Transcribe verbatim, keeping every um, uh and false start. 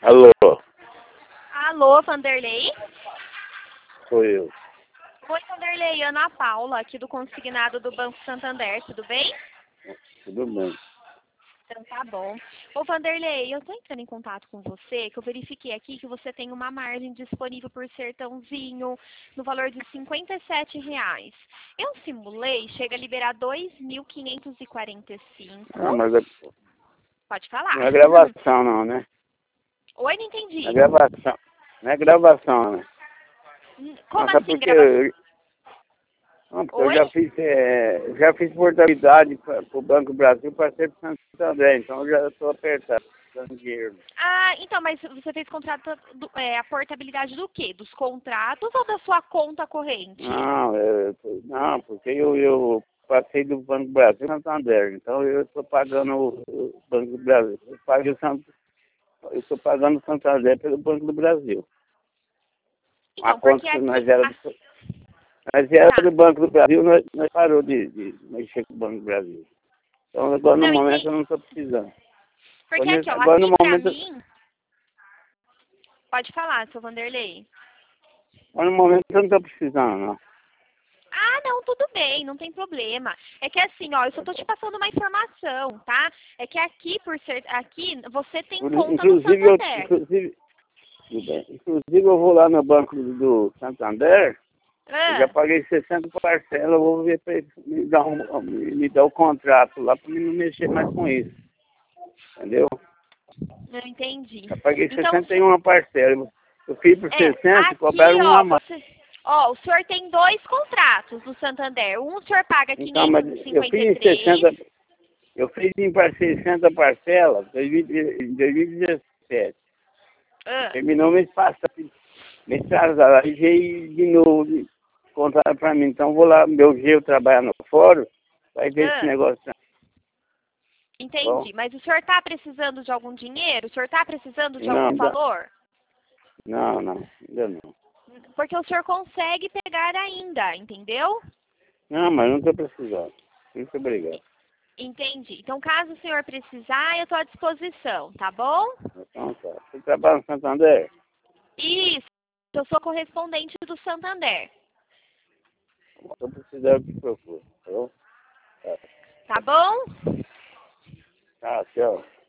Alô, Alô, Vanderlei? sou eu. Oi, Vanderlei, Ana Paula, aqui do consignado do Banco Santander, tudo bem? Tudo bem. Então tá bom. Ô, Vanderlei, eu tô entrando em contato com você, que eu verifiquei aqui que você tem uma margem disponível por sertãozinho no valor de cinquenta e sete reais. Eu simulei, chega a liberar dois mil quinhentos e quarenta e cinco. Não, mas é- Pode falar. não é gravação não, né? Oi, não Não é entendi. gravação. Não é gravação, né? Hum, Não, Como sabe assim, porque, gravação? eu- não, porque eu Oi? já fiz, é, já fiz portabilidade para o Banco do Brasil para ser para Santander, então eu já estou apertado, dando dinheiro. Ah, então, mas você fez contrato, do- é, a portabilidade do quê? Dos contratos ou da sua conta corrente? Não, eu, eu- não, porque eu, eu passei do Banco do Brasil para Santander, então eu estou pagando o, o Banco do Brasil. Eu pago o Sant- eu estou pagando o Santander pelo Banco do Brasil. A Então, conta porque que nós aqui... era ah, do, nós era tá. do Banco do Brasil, nós, nós parou de, de mexer com o Banco do Brasil. Então agora no Não, momento eu entendi. não estou precisando. Porque Quando eu- aqui, ó, agora no aqui pra momento, mim... Pode falar, seu Vanderlei. agora no momento eu não estou precisando, não. Ah, não, tudo bem, não tem problema. É que assim, ó, eu só tô te passando uma informação, tá? É que aqui, por ser... Aqui, você tem Por- conta no Inclusive, eu, Santander. inclusive, tudo bem. Inclusive eu vou lá no Banco do Santander, eu já Ah, paguei sessenta parcelas, eu vou ver para eles me dar, um, me dar o contrato lá para mim não mexer mais com isso. Entendeu? não entendi. Já paguei Então, sessenta e uma parcelas. Eu fiz por é, sessenta e aqui, cobraram um a ó, mais. você... Ó, o senhor tem dois contratos do Santander. Um o senhor paga Então, mas quinhentos e eu cinquenta fiz e em três. sessenta, eu fiz em par- sessenta parcelas em dois mil e dezessete. Ah, Terminou o mês passado, mês atrasado. Aí veio de novo de contar para mim. Então vou lá, meu jeito trabalhar no fórum, vai ver esse ah, negócio. Tá bom? entendi. Mas o senhor tá precisando de algum dinheiro? O senhor tá precisando de Não, algum ainda, valor? não, não, ainda não. Porque o senhor consegue pegar ainda, entendeu? Não, mas não estou precisando. Muito obrigado. Entendi. Então, caso o senhor precisar, eu estou à disposição, tá bom? Então tá. Você trabalha no Santander? Isso. Eu sou correspondente do Santander, Estou precisando de procura. Tá bom? Tá, tá bom? tá, tchau.